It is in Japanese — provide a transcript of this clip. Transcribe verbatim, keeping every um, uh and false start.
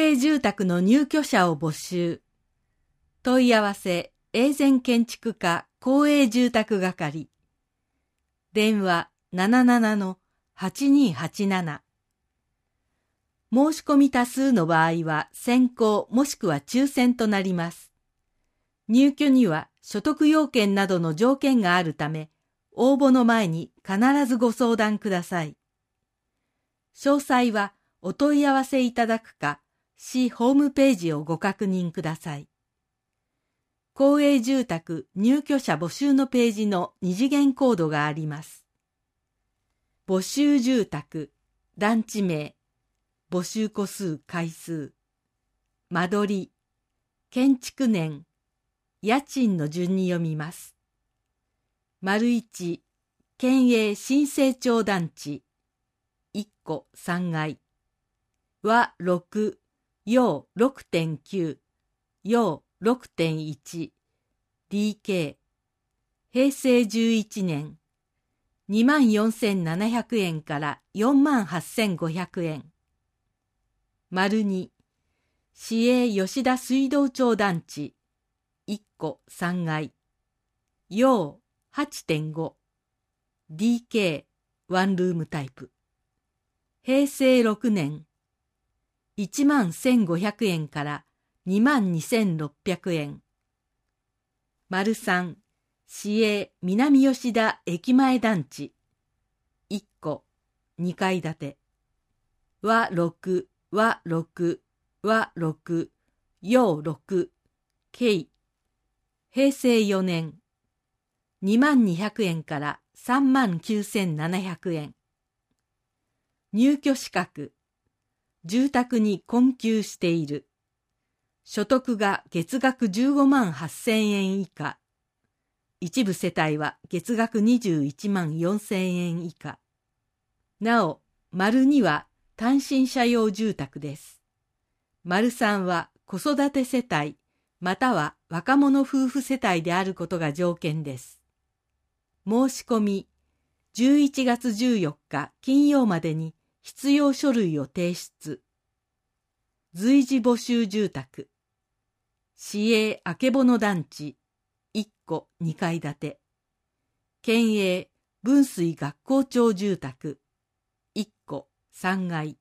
営住宅の入居者を募集。問い合わせ、永全建築課公営住宅係。電話 ななななのはちにーはちなな。申し込み多数の場合は先行もしくは抽選となります。入居には所得要件などの条件があるため、応募の前に必ずご相談ください。詳細はお問い合わせいただくか、市ホームページをご確認ください。公営住宅入居者募集のページの二次元コードがあります。募集住宅、団地名、募集戸数回数、間取り、建築年、家賃の順に読みます。丸一、県営新生町団地、いっこさんがい、和ろく、陽 ろくてんきゅう、陽 ろくてんいち、ディーケー、平成じゅういちねん、にまんよんせんななひゃくえんからよんまんはっせんごひゃくえん。丸に、市営吉田水道町団地、いっこさんがい、陽 はちてんご、ディーケー、ワンルームタイプ。平成ろくねん、いちまんせんごひゃくえんからにまんにせんろっぴゃくえん。丸さん、市営南吉田駅前団地、いっこにかい建て。和ろく、和ろく、和ろく、陽ろく、京。平成よねん、にまんにひゃくえんからさんまんきゅうせんななひゃくえん。入居資格、住宅に困窮している。所得が月額じゅうごまんはっせんえん以下。一部世帯は月額にじゅういちまんよんせんえん以下。なお、丸には単身者用住宅です。丸さんは子育て世帯、または若者夫婦世帯であることが条件です。申し込み、じゅういちがつじゅうよっか金曜までに必要書類を提出。随時募集住宅。市営あけぼの団地、いっこにかい建て。県営分水学校町住宅、いっこさんがい。